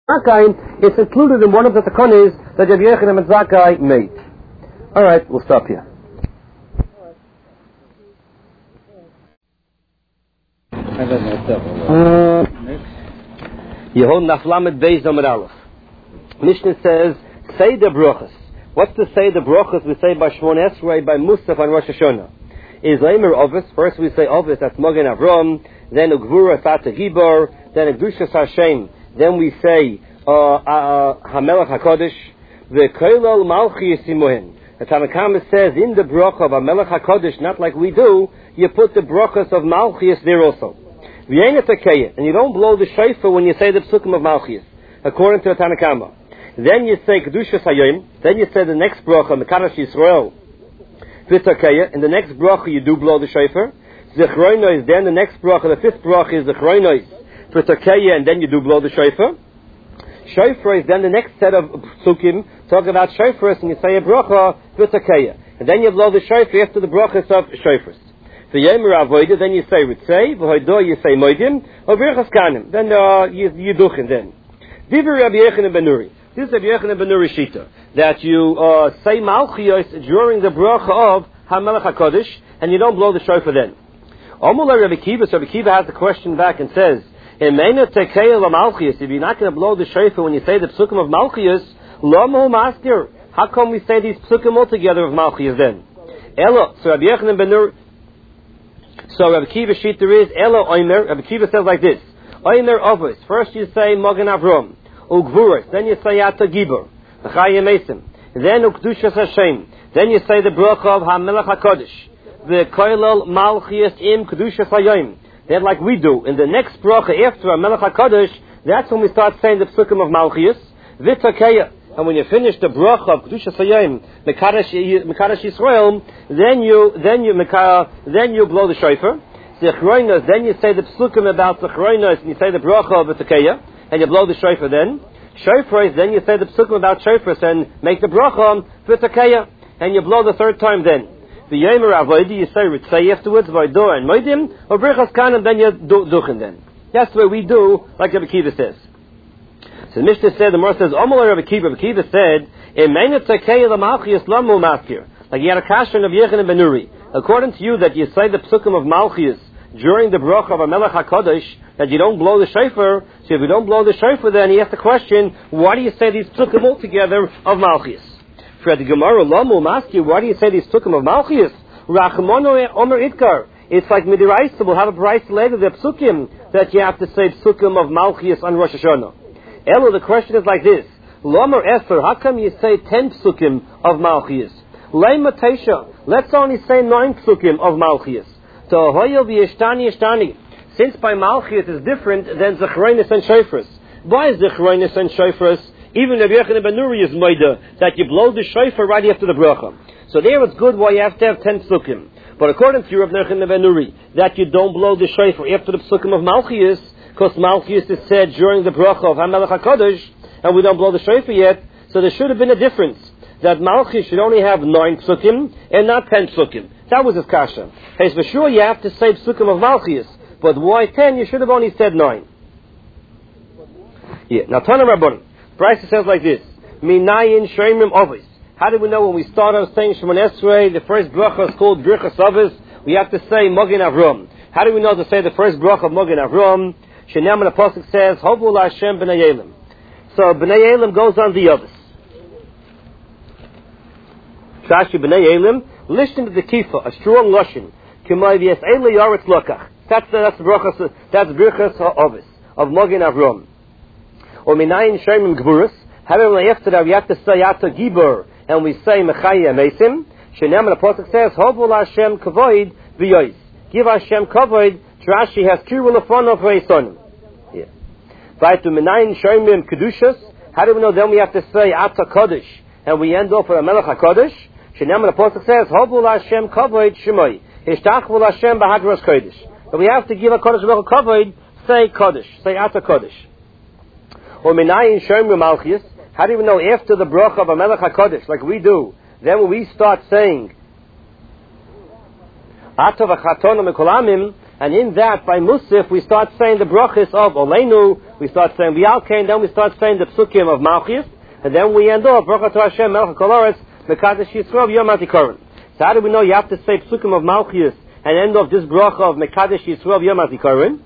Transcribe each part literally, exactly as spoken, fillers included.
it's included in one of the takonis that Rabbi Yochanan ben Zakkai made. All right, we'll stop here. Uh, Yehon Naflamet Beis Amud Aleph. Mishnah says, say the brachas. What's to say the brachas we say by Shmon Esrei, by Musaf on Rosh Hashanah? Is Leimer Ovis. First we say Ovis, that's Magen Avram. Then Ugvura Sata Gibor. Then Ugdushas Hashem. Then we say Hamelach HaKodesh. The Koilol Malchi Yisimuhin. The Tanakhama says in the bracha of Hamelach HaKodesh, not like we do, you put the brachas of Malchias there also. And you don't blow the shofar when you say the psukim of Malchias, according to the Tanakhama. Then you say Kedushas Hayom. Then you say the next bracha, Mekadosh Yisrael. In the next bracha you do blow the shofar. Zechroinois. Then the next bracha, the fifth bracha is Zechroinois for Takeya, and then you do blow the shofar. Shofar is then the next set of psukim talk about shofars, and you say a bracha for Takeya, and then you blow the shofar after the brachas of shofars. The Yemer Avoida, then you say Ritzei, V'hoido you say Moidim, or Birchas Kanim, then uh, you, you duchen then. Divrei Rabbi Yochanan ben Nuri. This is Rabbi Yochanan ben Nuri Shita, that you uh, say Malchios during the bracha of HaMelech HaKodesh, and you don't blow the shofar then. Omula Rabbi Kiva, so Rabbi Kiva has the question back and says, if you're not going to blow the shofar when you say the psukim of Malchios, Lomo Master, how come we say these psukim all together of Malchios then? Elo, so Rabbi Yochanan ben Nuri, so Rabbi Kiva Shita is, Elo Oimer, Rabbi Kiva says like this, Oimer Ovos, first you say Magen Avram, Ugvuras, then you say Ata Gibor, Chayim Esim, then Ukdushas Hashem, then you say the bracha of HaMelech HaKodesh, the Koilol Malchias Im Kedushas Hayom. Then like we do, in the next bracha after HaMelech HaKodesh, that's when we start saying the psukim of Malchias, V'Takeya. And when you finish the bracha of Kedushas Hayom, Mekadosh Yisrael, then you, then you, then you blow the shofar. Zechroinos, then you say the psukim about Zechroinos, and you say the bracha of V'Takeya, and you blow the shofar then. Shofar, then you say the psukim about shofars and make the bracha V'Takeya, and you blow the third time then. The Yemer Avoidi, you say Ritzei afterwards, Voido and Moidim, or Birchas Kanim, then you do duchen then. That's what we do, like Rabbi Kiva says. So the Mishnah said, the Mor says, Omol Rabbi Kiva, Rabbi Kiva said, Emenet Takei L'Malchias Lamu Maskir. Like you had a kasher of Yochanan ben Nuri. According to you, that you say the psukim of Malchias during the bracha of HaMelech HaKodesh, that you don't blow the shofar. So if you don't blow the shofar, then he has the question, why do you say these psukim all together of Malchias? For the Gemara, Lamu Maskir, why do you say these psukim of Malchias? Rachmono Omer Itkar. It's like Midiraisa, we'll have a price later, the psukim, that you have to say psukim of Malchias on Rosh Hashanah. Elo, the question is like this. Lomer Efer, how come you say ten psukim of Malchias? Leima Teisha, let's only say nine psukim of Malchias. So, Hoyo v'yeshtani yeshtani. Since by Malchias is different than Zechroinus and Shofras. Why is Zechroinus and Shofras? Even Rabbi Yochanan ben Nuri is Maida, that you blow the shofar right after the bracha. So there it's good why you have to have ten psukim. But according to Rabbi Yochanan ben Nuri, that you don't blow the shofar after the psukim of Malchias, because Malchias is said during the bracha of HaMelech HaKodesh, and we don't blow the shofar yet, so there should have been a difference. That Malchias should only have nine psukim, and not ten psukim. That was his kasha. Hey, for sure you have to say psukim of Malchias, but why ten? You should have only said nine. Yeah, now Tana Rabbanan. Bryce says like this, Minayin Shemim Ovis. How do we know when we start on saying Shemon Esrei, the first bracha is called Birchas Ovis, we have to say Magen Avram. How do we know to say the first bracha of Magen Avram? Shenam and the Pasuk says, Hovu Hashem B'nai Elim. So B'nai Elim goes on the Ovis. Shashi B'nai Elim, listen to the Kifa, a strong Lashon. K'may v'yes Eili Yaretz Lokach. That's the, that's the bracha, that's Birchas Ovis, of Magen Avram. Or Minayin Shemim Gvuras. However, after that we have to say Ata Gibor, and we say Mechayim Esim. Shenem and the Pasuk says, Hovul Hashem Kavoid V'yois. Give Hashem Kavoid. Rashi has Kirul Lefon of Reisonim. Yeah. Right to Minayin Shemim Kedushas. How do we know then we have to say Ata Kodesh, and we end off with a Melech HaKodesh? Shenem and the Pasuk says, Hovul Hashem Kavoid Shemoi. Hishtachvul Hashem Bahadras Kodesh. But we have to give a Kodesh Baruch Kavoid. Say Kodesh. Say Ata Kodesh. Or Minayin Shemim Malchias. How do we know after the bracha of HaMelech HaKodesh, like we do, then when we start saying Ata v'chaton u'mikolamim, And in that, by Musaf, we start saying the brachas of Oleinu, we start saying V'yalkein, then we start saying the psukim of Malchus, and then we end off, Baruch Atah Hashem, Melech HaKol Haaretz, Mekadesh Yisrael, Yom HaZikaron. So how do we know you have to say psukim of Malchus and end off this bracha of Mekadesh Yisrael, Yom HaZikaron?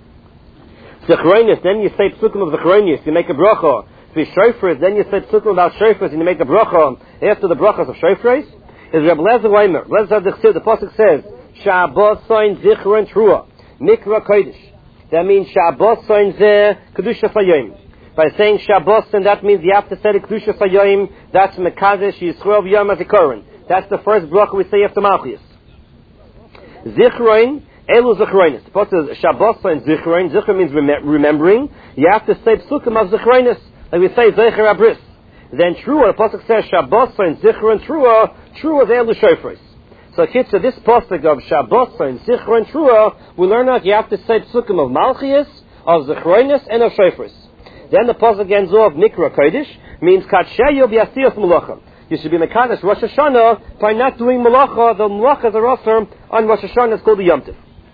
Zechronis, then you say psukim of Zechronis, you make a bracha. If Shofars, then you say psukim about Shofars, and you make a bracha after the brachas of Shofars. Is Reb Lezer Weimer, Lezer the the pasuk says, Shabbos soin zichron trua, mikra kodesh. That means Shabbos soin ze kedusha sayim. By saying Shabbos, and that means you have to say the kedusha sayim. That's Mekadesh Yisrael Yom HaZikaron. That's the first bracha we say after Malchus. Zichron, elu zichronis. The pasuk says Shabbos soin zichron. Zichron means rem- remembering. You have to say psukim of zichronis, like we say zecher abris. Then trua, the pasuk says Shabbos soin zichron trua. Trua is elu shofros. So, kids, so this pasuk of Shabbos and Zichron and Trua, we learn out you have to say psukim of Malchias, of Zichronis, and of Shofros. Then the pasuk ends off Mikra Kodesh, means Katsheyo b'yasiyos Malacha. You should be Mekadesh Rosh Hashanah by not doing Malacha. The Malachas are also on Rosh Hashanah. It's called the Yom Tov.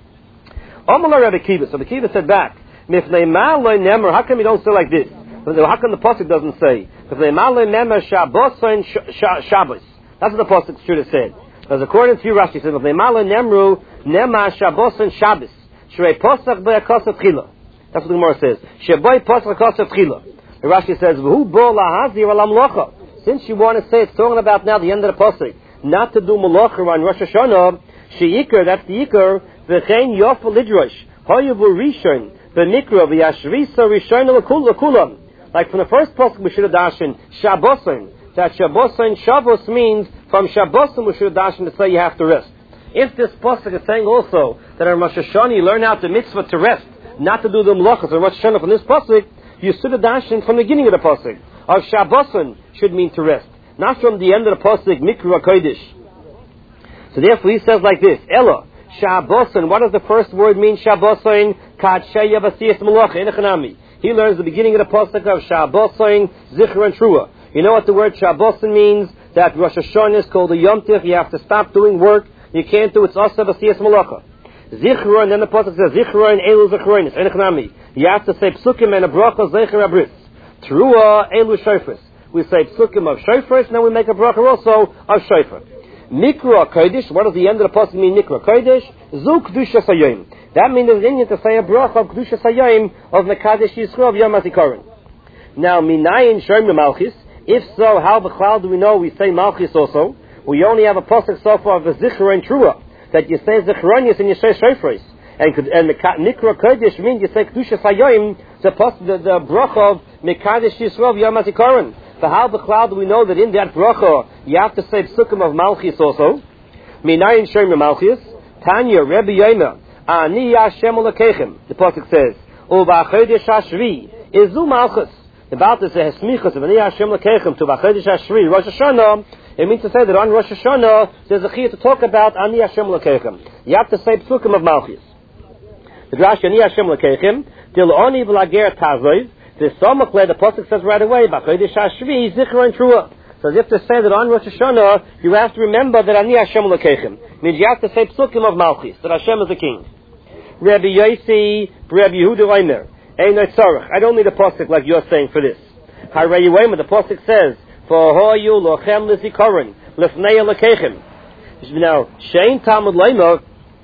Amalei Rabbi Kiva. So the Kiva said back, Mifnei ma lo nemer. How come you don't say like this? How come the pasuk doesn't say Mifnei ma lo nemer Shabbos and Shabbos? That's what the pasuk should have said. Because according to you, Rashi says, "Nemala nemru nema Shabbos and Shabbos shrei posach be'akosat chila." That's what the Gemara says. Shebay posach akosat chila. The Rashi says, "V'hu bo lahazir alam locha." Since you want to say it's talking about now the end of the pasuk, not to do malacha on Rosh Hashanah, sheikar, that's the ikar. V'chein yofel lidrosh hoyavu rishon v'mikra v'yashrisa rishon l'kulam. Like from the first pasuk, we should have dashed Shabbosin. That Shabbosin Shabbos means from Shabbosim we should dash to say you have to rest. If this pasuk is saying also that on Rosh Hashanah you learn out the mitzvah to rest, not to do the melachos on Rosh Hashanah from this pasuk, you should have dashed from the beginning of the pasuk. Of Shabbosim should mean to rest, not from the end of the pasuk Mikra Kodesh. So therefore he says like this: Ella Shabbosim. What does the first word mean? Shabbosim Katsheya Basiyas Malacha Enechanami. He learns the beginning of the pasuk of Shabbosim Zichron and Trua. You know what the word Shabbosim means? That Rosh Hashanah is called a Yom Tov. You have to stop doing work. You can't do it's Asa B'Siyas Malacha. Zichron, then the pasuk says Zichron Elu Zichronis Enechnami. You have to say Psukim and a bracha Zecher Abris. Trua Elu Shofros. We say Psukim of Shofros, and then we make a bracha also of Shofar. Mikra Kodesh. What does the end of the pasuk mean? Mikra Kodesh. Zu Kedusha Sayim. That means there's in you to say a bracha of Kedusha Sayim of Mekadesh Yisrael Yom HaZikaron. Now Minayin Shem Malchis. If so, how the cloud do we know we say Malchus also? We only have a pasuk so far of the Zichron and Trua, that you say Zichronis and you say Shofros. And and Mikra Kodesh means you say Kedusha Sayim, the pasuk, the, the bracha of Mekadesh Yisrael Yom HaZikaron. So how the cloud do we know that in that bracha you have to say psukim of Malchus also? Minayin Shem Malchus. Tanya Rebbe Yomer Ani Hashem Elokechem. The pasuk says Uva Chodesh Hashvi Izu Malchus. About this Hesmichas of Ani Hashem Lekechem to B'Chodesh Hashri Rosh Hashanah, it means to say that on Rosh Hashanah there's a chiyah to talk about Ani Hashem Lekechem. You have to say psukim of Malchus. The Drash Ani Hashem Lekechem Dil Oni V'Lager Tazoiv. The Somachle, the pasuk says right away B'Chodesh Hashri Zichron and Trua. So you have to say that on Rosh Hashanah you have to remember that Ani Hashem Lekechem means you have to say psukim of Malchus, that Hashem is the king. Rabbi Yosi, Rabbi Yehuda Omer. I don't need a pasuk like you're saying for this. The pasuk says, "For hoyu lochem lezikaron lefnei lekechem." Now, shein tamud leima,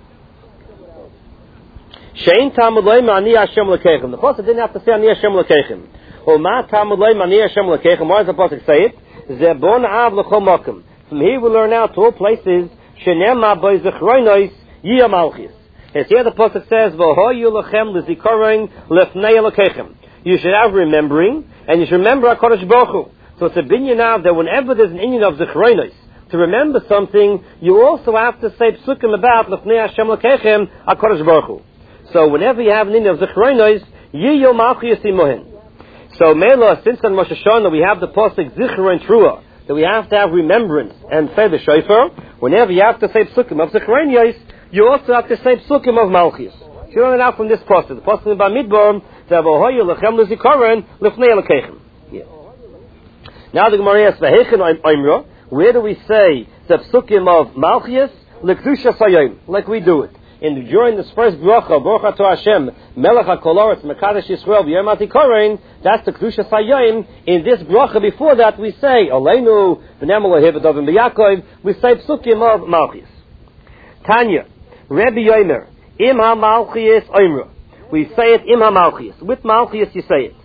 shein tamud leima ani Hashem lekechem. The pasuk didn't have to say ani Hashem lekechem. Or ma tamud leima ani Hashem lekechem. Why does the pasuk say it? Zebon av lechol makom. From here we learn out to all places shenema by zichronos yiyah malchus. And here the pasuk says, "V'hoyu lechem lezikaron lefnei lekechem." You should have remembering, and you should remember HaKadosh Baruch Hu. So it's a binyan now that whenever there's an inyan of zichronos, to remember something, you also have to say psukim about lefnei Hashem lekechem HaKadosh Baruch Hu. So whenever you have an inyan of zichronos, yiyo malchus imohen. So Mela, since on Rosh Hashanah we have the pasuk Zichron and Trua, that we have to have remembrance and say the shofar. Whenever you have to say psukim of zichronos, you also have to say psukim of Malchus. You learn it out from this pasuk. The pasuk in Bamidbar, "Zavahoyu lechem lezikaron lefnei lekechem." Now the Gemara asks, "V'hechen oimra?" Where do we say the psukim of Malchus lekdusha sayim? Like we do it. in during this first bracha, Baruch Atah Hashem, Melech HaKol Haaretz, Mekadesh Yisrael, V'Yom HaZikaron, that's the Kedusha Hayom. In this bracha before that, we say, Aleinu, B'nei Elohim, V'Dovim B'Yakov, we say Psukim of Malchus. Tanya, Rebbe Yomer, Im HaMalchus Oimra. We say it Im HaMalchus. With Malchus you say it.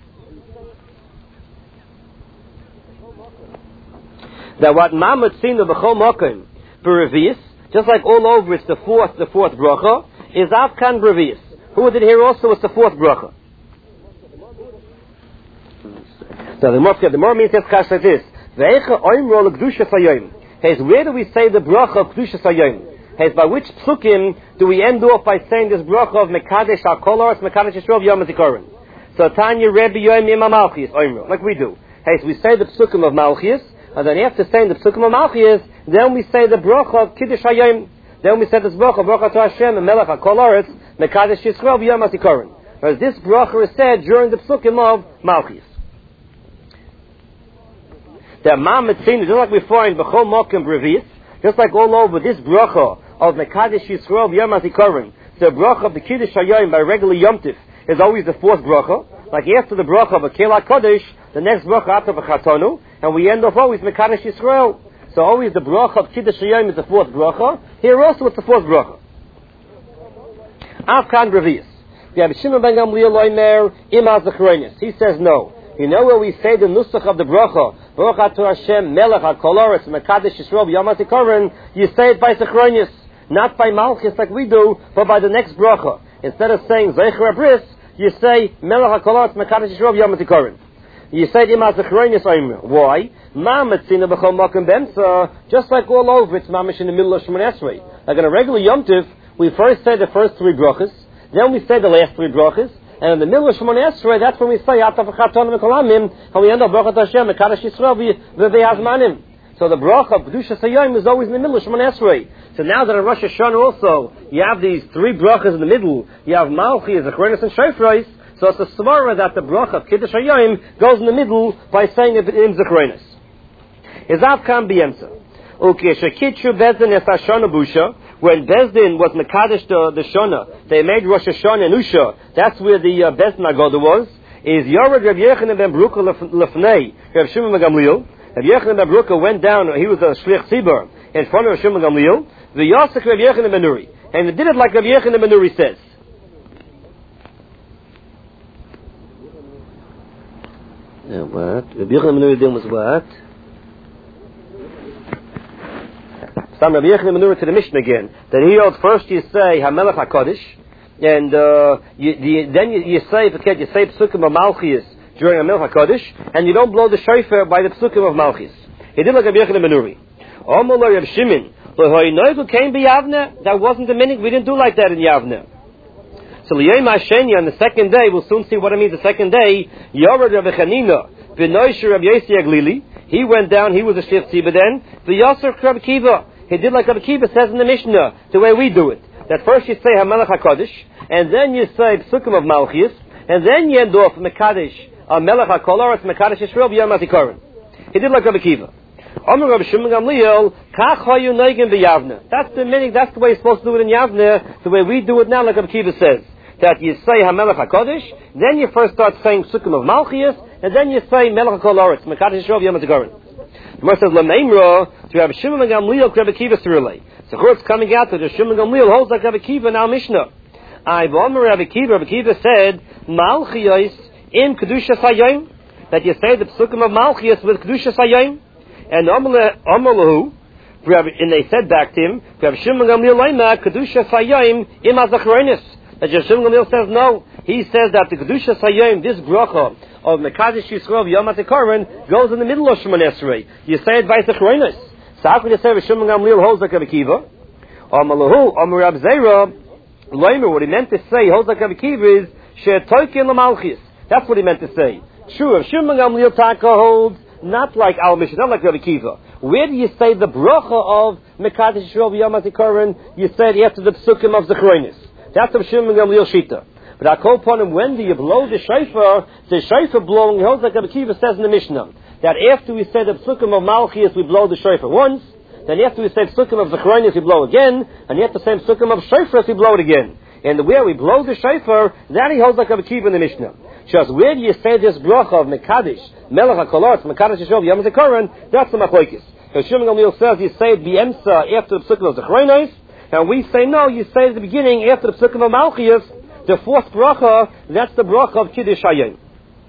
That what Mamad seen the B'chol Mokim, B'Revius, just like all over it's the fourth, the fourth bracha, is Avkan B'Revius. Who did here also it's the fourth bracha. So the more, the more means it's kash like this. Ve'echa oimro l'Kedusha Hayom. Hey, where do we say the bracha of Kedusha Hayom? Hey, by which psukim do we end off by saying this bracha of Mekadesh HaKol Haaretz, Mekadesh Yisrael, V'Yom HaZikaron? So Tanya Rebbe Yom Im HaMalchus Oimro, like we do. Hey, so we say the psukim of Malchus, and then after saying the psukim of Malchus, then we say the bracha of Kiddush Hayom. Then we say this bracha, Baruch Atah Hashem, Melech HaKol Haaretz, Mekadesh Yisrael, V'Yom HaZikaron. Whereas this bracha is said during the psukim of Malchus. The Imam Metzina, just like we find B'chol Mokim B'Revius, just like all over this bracha of Mekadesh Yisrael V'Yom HaZikaron, the bracha of the Kiddush Hayom by regular Yom Tif is always the fourth bracha. Like after the bracha of Akel HaKodesh, the next bracha after V'Chatonu, and we end off always Mekadesh Yisrael. So always the bracha of Kiddush Hayom is the fourth bracha. Here also it's the fourth bracha. Avkan B'Revius. We have Shimon ben Gamliel Oimer Im HaZikaronis. He says no. You know where we say the nusach of the bracha, Baruch Atah Hashem, Melech HaKol Haaretz, Mekadesh Yisrael, V'Yom HaZikaron, you say it by Zichronis, not by Malchus like we do, but by the next bracha. Instead of saying Zecher Abris, you say Melech HaKol Haaretz, Mekadesh Yisrael, V'Yom HaZikaron. You say it Im HaZikaronis Omer. Why? Ma Metzina B'chol Mokim B'Emtza, just like all over, it's mamish in the middle of Shemon Esrei. Like in a regular Yom Tiv, we first say the first three brachas, then we say the last three brachas, and in the middle of Shemon Esrei, that's when we say Atav V'Chatonu V'Kolamim, and we end up Baruch Atah Hashem, Mekadesh Yisrael V'Yazmanim. So the bracha of Kedusha Hayom is always in the middle of Shemon Esrei. So now that in Rosh Hashanah also, you have these three brachas in the middle, you have Malchi, Zechronis, and Shofros, so it's a svara that the bracha of Kiddush Hayom goes in the middle by saying it in Zechronis. Is Avkan B'Yemtza. Okay, Shekitchu Bezdin Es Hashana Busha, when Bezdin was Mekadesh the, the Shona, they made Rosh Hashanah and Usha, that's where the uh, Bezdin Agoda was, is Yored Rav Yechanan ben Baruch Lefnei, Rav Shimon ben Gamliel. Rav Yechanan ben Baruch went down, he was a Shlich Tzibur, in front of Rav Shimon ben Gamliel, the Yasek Rav Yechanan ben Nuri, and he did it like Rav Yechanan ben Nuri says. Yeah, what? Rav Yechanan ben Nuri did was what? Some Rabbi Yechon manure to the Mishnah again. That he held first you say Hamelech HaKodesh, and uh, you, the, then you, you say forget you say Psukim of Malchus during Hamelech HaKodesh, and you don't blow the shofar by the Psukim of Malchus. He did like Rabbi Yechon manure. Omar Rabbi Shimon, who came by Yavne, that wasn't the minute. We didn't do like that in Yavne. So Liyom Hasheni on the second day, we'll soon see what it means. The second day, Yored Rabbi Chanina, V'noisher Rabbi Yossi Aglili. He went down. He was a Shlich Tzibur then. V'Yasser Rabbi Kiva. He did like Rabbi Kiva says in the Mishnah, the way we do it. That first you say Hamelech HaKodesh, and then you say Psukim of Malchus, and then you end off Mekadesh, Melech HaKol Haaretz, Mekadesh Yisrael, V'Yom HaZikaron. He did like Rabbi Kiva. Amar Rabbi Shimon Gamliel, Kach Hayu Neigin B'Yavne. That's the meaning, that's the way you're supposed to do it in Yavne, the way we do it now, like Rabbi Kiva says. That you say Hamelech HaKodesh, then you first start saying Psukim of Malchus, and then you say Melech HaKol Haaretz, Mekadesh Yisrael, V'Yom HaZikaron. The Gemara says, L'meimra, to Rabbi Shimon ben Gamliel, Rabbi Kiva Sirulei. So it's coming out that Rabbi Shimon ben Gamliel holds like Rabbi Kiva in our Mishnah. I B'omer Rabbi Kiva, Rabbi Kiva said, Malchiyos in Kedusha Hayom, that you say the Psukim of Malchiyos with Kedusha Hayom, and Amar Lahu, and they said back to him, Rabbi Shimon ben Gamliel Leima, Kedusha Hayom im HaZikaronis. That Rabbi Shimon ben Gamliel says no. He says that the Kedusha Hayom, this bracha of Mekadesh Yisrael V'Yom HaZikaron, goes in the middle of Shemon Esrei. You say it by Zichronos. So how can you say Rabbi Shimon ben Gamliel holds like Rabbi Kiva? Amar Lahu, Amar Rab Zera, Loimer, what he meant to say, holds like Rabbi Kiva is She'etoikin l'malchis. That's what he meant to say. True, Rabbi Shimon ben Gamliel Taka holds not like Al Mishnah, not like Rabbi Kiva. Where do you say the bracha of Mekadesh Yisrael V'Yom HaZikaron? You say it after the Psukim of Zichronos. That's Rabbi Shimon ben Gamliel Shita. But I call upon him, when do you blow the shofar? The shofar blowing, he holds like Rabbi Kiva says in the Mishnah, that after we say the Psukim of Malchus, we blow the shofar once, then after we say psukim of Zechariah, we blow again, and after the same psukim of Shofar, we blow it again. And where we blow the Shofar, that he holds like a Kiva in the Mishnah. Just where do you say this bracha of Mekadesh, Melech HaKolot, Mekadesh Yishov, Yom HaZikaron, that's the Machlokes. Because Shimon Gamliel says you say it B'emsa after the psukim of Zechariah, and we say no, you say at the beginning after the psukim of Malchias, the fourth bracha, that's the bracha of Kiddush Hayom.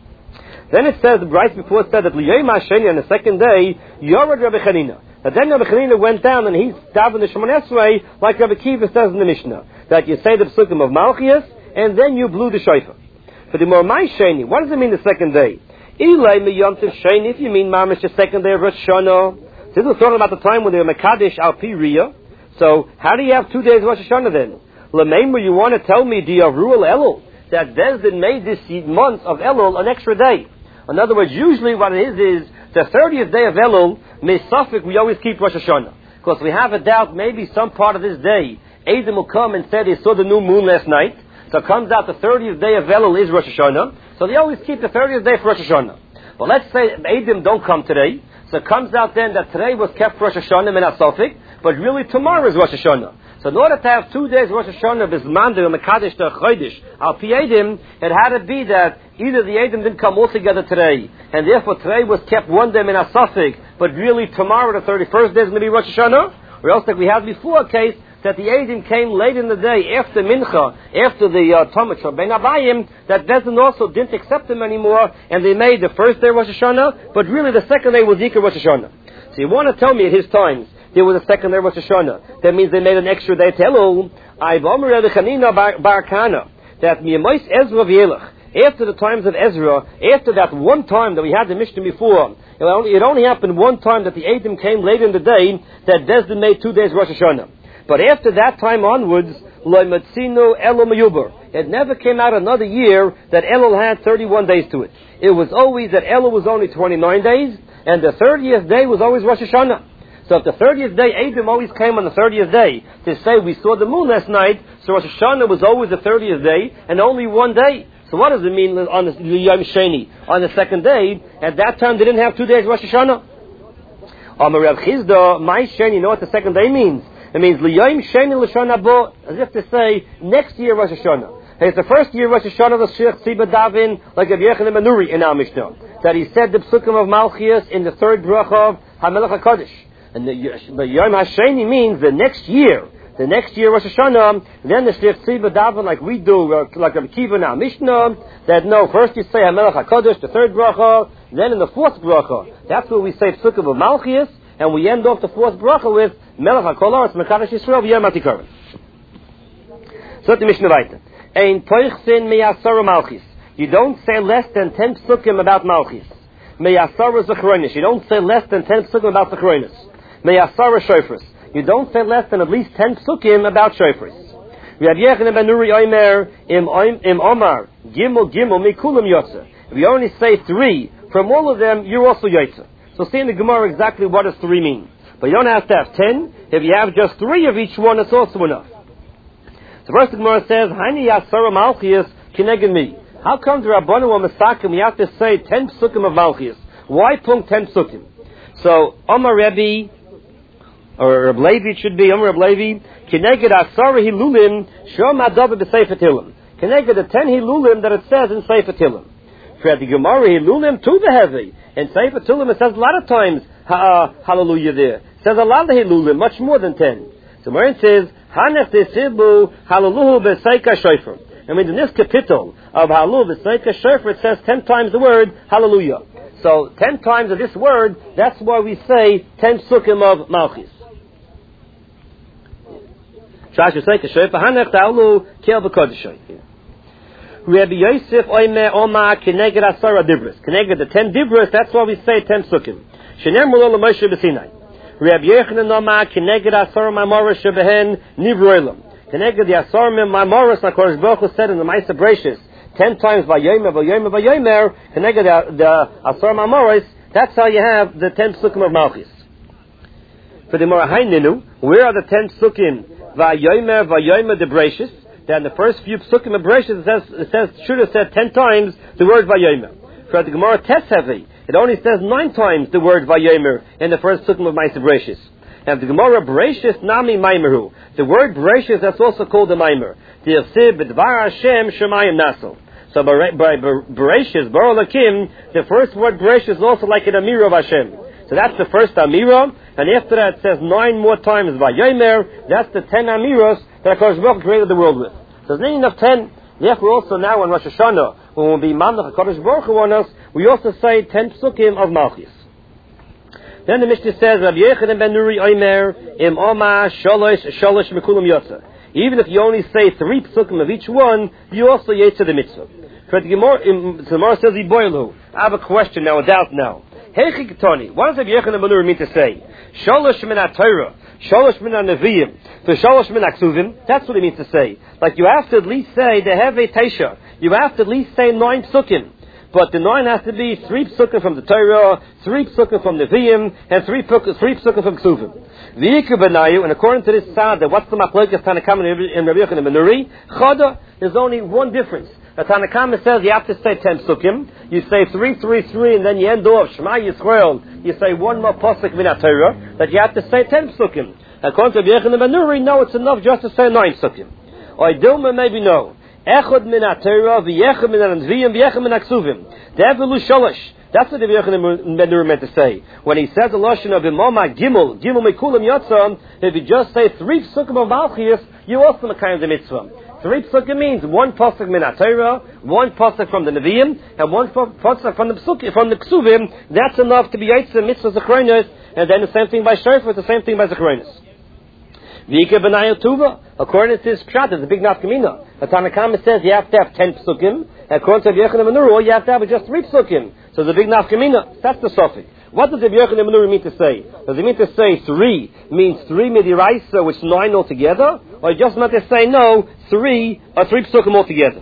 Then it says, right before it said that Liyom HaSheni on the second day, Yorad Rabbi Chanina. And then Rabbi Chanina went down and he davened the Shemon Esrei, like Rabbi Kiva says in the Mishnah, that you say the psukim of Malchias, and then you blew the shofar. For the Mormai Sheni, what does it mean the second day? Ilay Miyomtiv Sheni, if you mean Mamish the second day of Rosh Hashanah. This was talking about the time when they were Mekadesh Al Pi Riyah. So, how do you have two days of Rosh Hashanah then? Lemeimer, you want to tell me, do you have Ruel Elul, that Bezdin made this month of Elul an extra day? In other words, usually what it is is the thirtieth day of Elul, Mesafik, we always keep Rosh Hashanah. Because we have a doubt, maybe some part of this day, Adam will come and say they saw the new moon last night. So it comes out the thirtieth day of Elul is Rosh Hashanah. So they always keep the thirtieth day for Rosh Hashanah. But let's say Adam don't come today. So it comes out then that today was kept for Rosh Hashanah Menasofik, but really tomorrow is Rosh Hashanah. So in order to have two days Rosh Hashanah, Bismanda, Mekadesh, Chodesh, Al Pi Edim, it had to be that either the Edim didn't come all together today, and therefore today was kept one day Menasofik, but really tomorrow, the thirty-first day, is going to be Rosh Hashanah, or else like we had before a case, that the Eidim came late in the day, after Mincha, after the uh, Talmud Ben Abayim, that Bezdin also didn't accept them anymore, and they made the first day Rosh Hashanah, but really the second day was Yikar Rosh Hashanah. So you want to tell me at his times, there was a second day Rosh Hashanah. That means they made an extra day Elul. I've Omer Rebbe Chanina Bar Kana, that Miyamais Ezra V'Yelech, after the times of Ezra, after that one time that we had the Mishnah before, it only, it only happened one time that the Eidim came late in the day, that Bezdin made two days Rosh Hashanah. But after that time onwards, Lo Matzino Elul Meyuber. It never came out another year that Elul had thirty-one days to it. It was always that Elul was only twenty-nine days, and the thirtieth day was always Rosh Hashanah. So if the thirtieth day, Eidim always came on the thirtieth day to say we saw the moon last night, so Rosh Hashanah was always the thirtieth day, and only one day. So what does it mean on the Yom Sheni, on the second day? At that time they didn't have two days Rosh Hashanah. Amar Rav Chizda, my Sheni, you know what the second day means? It means L'Yom Sheni L'Shon Haba, as if to say, next year Rosh Hashanah. Hey, it's the first year Rosh Hashanah, the Sheikh Tziba Davin, like Rabbi Yochanan ben Nuri in our Mishnah, that he said the Psukim of Malchias in the third bracha of HaMelech HaKadosh. And the, the Yom HaSheni means the next year, the next year Rosh Hashanah, then the Sheikh Tziba Davin, like we do, like Rabbi Kiva in our Mishnah, that no, first you say HaMelech HaKadosh, the third bracha, then in the fourth bracha, that's where we say Psukim of Malchias, and we end off the fourth bracha with Melech HaKol Haaretz Mekadesh Yisrael V'Yom HaTikaron. So the Mishnah weiter. Ein toichsin meyasara Malchis. You don't say less than ten psukim about Malchis. Meyasara Zechronis. You don't say less than ten psukim about Zechronis. Meyasara Shofars. You don't say less than at least ten psukim about Shofars. Rabbi Yochanan ben Nuri Omer im im Omar Gimel Gimel Mikulam Yotze. If you only say three from all of them, you're also Yotze. So see in the Gemara exactly what does three mean. But you don't have to have ten. If you have just three of each one, it's also enough. So first the Gemara says, Hani Yasara Malchias Kineged Mi. How come the Rabbanu or Masakim we have to say ten psukim of Malchias? Why punk ten psukim? So Omar Rebbe, or Reb Levi it should be, Omar Reb Levi, Kineged Asara Hilulim Shom Adava B'Sefer Tilim. Kineged the ten Hilulim that it says in Sefer Tilim. For the Gemara Hilulim to the heavy. In Sefer Tilim it says a lot of times ha, uh, hallelujah there. It says a lot of Hilulim, much more than ten. So where it says Hanech Desibu Hallelu B'Seika Shofar. I mean in this capital of Hallelu B'Seika Shofar it says ten times the word hallelujah. So ten times of this word, that's why we say ten psukim of Malchis. Shash B'Seika Shofar Hanech Ta'alu Kel B'Kodeshoy. Rabbi Yosef Oime Oma Keneged Asara Dibros. Keneged the ten Dibros, that's why we say ten Sukkim. Shener Mulol Moshe B'Sinai. Rabbi Yochanan Oma Keneged Asara Mamoros Shebehen Nivroilam. Keneged the Asara Mamoros HaKadosh Baruch Hu said in the Ma'aser Bereishis ten times Vayomer, Vayomer, Vayomer, Keneged the, the Asara Mamoros, that's how you have the ten Sukkim of Malchis. For the Morahaininu, where are the ten Sukkim? Vayomer, Vayomer, the Bereishis. That in the first few psukim of Bereshit, it says, it says, should have said ten times the word Vayomer. For the Gemara Tes Heavy, it only says nine times the word Vayomer in the first psukim of Ma'aser Bereshit. And the Gemara, Bereshis Nami Maimeru. The word Bereshis, that's also called the Maimer. The Yosef B'dvar Hashem Shemayim Nasel. So by, by Bereshis, Bar Lakim, the first word Bereshis is also like an Amira of Hashem. So that's the first Amira, and after that it says nine more times by Yomer. That's the ten Amiros that HaKadosh Baruch Hu created the world with. So there's meaning of ten. Therefore also now on Rosh Hashanah, when we'll be Mamlech HaKadosh Baruch Hu on us, we also say ten Psukim of Malchus. Then the Mishnah says, Rabbi Yochanan ben Nuri Omer, Im Oma Sholosh Sholosh Mekulam Yotza. Even if you only say three Psukim of each one, you also yetzer the mitzvah. For the Gemara says, Iboilu. I have a question now, a doubt now. Heichi Ketoni, what does Rabbi Yochanan ben Nuri mean to say? Sholosh min ha-Torah, Sholosh min ha-Neviim, Sholosh min ha-Ksuvim. That's what it means to say. Like you have to at least say the Heve Teisha. You have to at least say nine Psukim. But the nine has to be three psukim from the Torah, three psukim from Nevi'im, and three, three psukim from Ksuvim. V'yikru b'nayu, and according to this side, what's the machlokes Tanakama in Rabbi Yochanan ben Nuri? Chada, there's only one difference. The Tanakama says you have to say ten psukim, you say three, three, three, and then you end off Shema Yisrael, you say one more pasuk min ha-Torah, that you have to say ten psukim. According to Rabbi Yochanan ben Nuri, no, it's enough just to say nine psukim. Or Dilma, maybe no. Echad min ha-Torah, v'yechad min ha-Nevi'im, v'yechad min ha-Ksuvim. De'evelu sholosh. That's what the Rabbi Yochanan ben Nuri meant to say. When he says the lashon of Imama Gimel, Gimel mekulam yotzam, if you just say three psukim of Malchus, you also makayim the mitzvah. Three psukim means one pasuk min ha-Torah, one pasuk from the Nevi'im, and one pasuk from the psukim, from the Ksuvim. That's enough to be yotzer mitzvah zechronos, and then the same thing by shofar, the same thing by zechronos. V'yikru b'nayu tuva. According to this pshat, it's a big nafkamina. The Tanakama says you have to have ten psukim. According to Rabbi Yochanan ben Nuri, all you have to have is just three psukim. So it's a big nafkamina. That's the suffix. What does Rabbi Yochanan ben Nuri mean to say? Does it mean to say three means three midiraisa, which is nine altogether? Or it just meant to say no, three or three psukim altogether?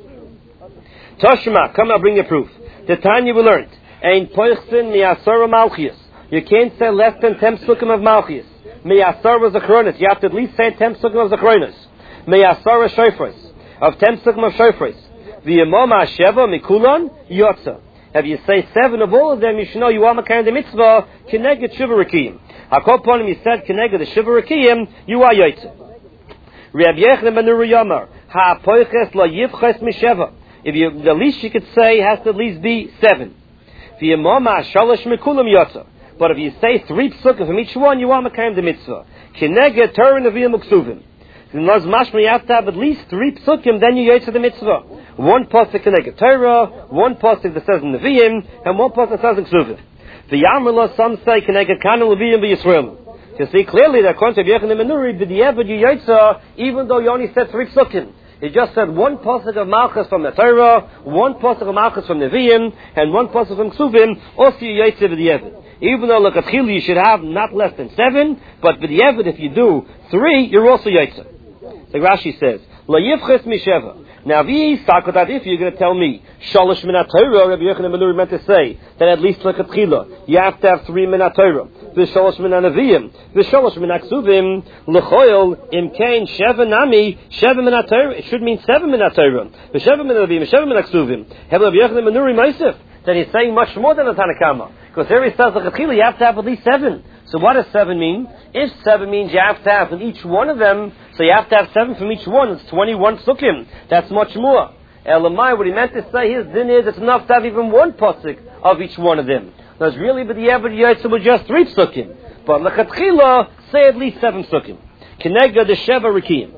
Toshma, come I'll bring you proof. The Tanya we learned. Ein poichsin mi'asara malchias. You can't say less than ten psukim of malchias. Me'asara zechronos. You have to at least say ten psukim of zechronos. Me'asara shofros. Of ten psukim of shofros. V'yamoma sheva mikulon yotza. If you say seven of all of them, you should know you are makayim the mitzvah keneged shivarakiyim. Hakol ponim, you said keneged the shivarakiyim, you are yotza. Rabbi Yochanan ben Nuri Yomar ha'poiches lo yivches misheva. If you, the least you could say has to at least be seven. V'yamoma shalosh mikulam yotza. But if you say three psukim from each one, you are makayim the mitzvah. Keneged Torah Nevi'im uksuvim. You have to have at least three psukim, then you yotzer the mitzvah. One pasuk keneged Torah, one pasuk that says in Nevi'im, and one pasuk that says in Ksuvim. The Yamrullah, some say keneged Kana Nevi'im v'Yisrael. You see clearly that according to Yochanan ben Nuri, b'diavad you yotzer, even though you only said three psukim. He just said one pasuk of Malchus from the Torah, one pasuk of Malchus from Nevi'im, and one pasuk from Ksuvim, also you yotzer b'diavad. Even though l'katchila you should have not less than seven, but b'diavad if you do three, you're also yotzer. Like Rashi says, La yivches misheva. Now, if you're going to tell me, Shalosh min ha-Torah, Rabbi Yochanan ben Nuri meant to say, that at least l'katchila, you have to have three min ha-Torah, v'shalosh min ha-Nevi'im, v'shalosh min ha-Ksuvim, l'choil, im kain, sheva nami, sheva min ha-Torah, it should mean seven min ha-Torah, v'sheva min ha-Nevi'im, v'sheva min ha-Ksuvim. Have Rabbi Yochanan ben Nuri meisif, that he's saying much more than the Tanakama. Because here he says, l'katchila, you have to have at least seven. So what does seven mean? If seven means you have to have from each one of them, so you have to have seven from each one, it's twenty-one psukim. That's much more. Elamai, what he meant to say, his din is it's enough to have even one pasuk of each one of them. Now it's really, but the Yevad Yotzer with just three psukim. But l'chatchila, say at least seven psukim. Kenega the Sheva Rikiyim.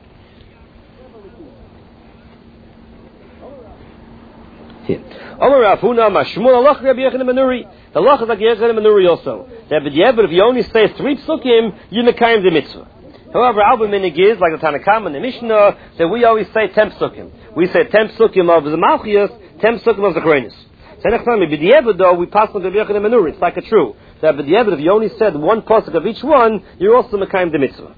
Here. Omer Rav Huna, Mashmul Allah Rabbi Yochanan ben Nuri. The law is like Yochanan ben Nuri also. That but yeah, but if you only say three psukim, you mekayim the mitzvah. However, our minig is like the Tanakama and the Mishnah that we always say ten psukim. We say ten psukim of the Malchias, ten psukim of the Korenis. So next time, b'diavad though we pass on the Yochanan ben Nuri. It's like a true that b'diavad if you only said one pasuk of each one, you're also mekayim the mitzvah.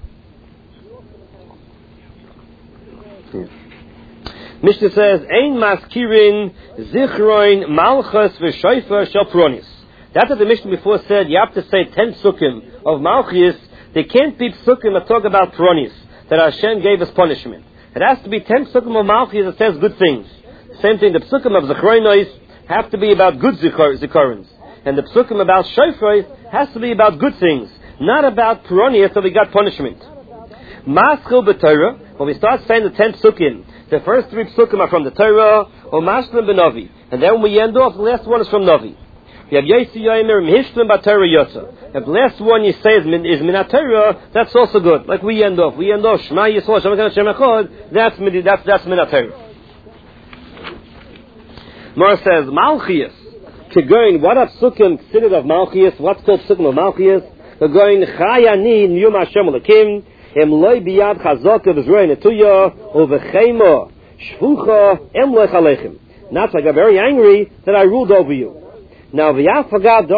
Mishnah says, Ein maskirin zichroin malchus v'shoifer shel pronis. That's what the Mishnah before said, you have to say ten psukim of malchus. They can't be psukim that talk about pronis, that Hashem gave us punishment. It has to be ten psukim of malchus that says good things. Same thing, the psukim of zichroinos have to be about good zikorins. And the psukim about shofar has to be about good things. not about Peronius, so we got punishment. Maschil b'Torah, when we start saying the ten psukim, the first three psukim are from the Torah, or Mashlim b'Novi, and then when we end off, the last one is from Novi. You have Yosi Yomer Mishlim b'Torah Yotza. If the last one you say is min, is min Torah, that's also good. Like we end off, we end off Shema Yisrael Shem Hashem Echad. That's min, that's that's min Torah. Mor says Malchias. Kegoin, what are psukim considered of Malchias? What's called psukim of Malchias? Kegoin Chayani Niyum Hashem Lekim. Em loy biyad chazaka v'zroy netuya uvechema shvucha em loy chalechem. Not like I'm very angry that I ruled over you. Now v'yaf hagad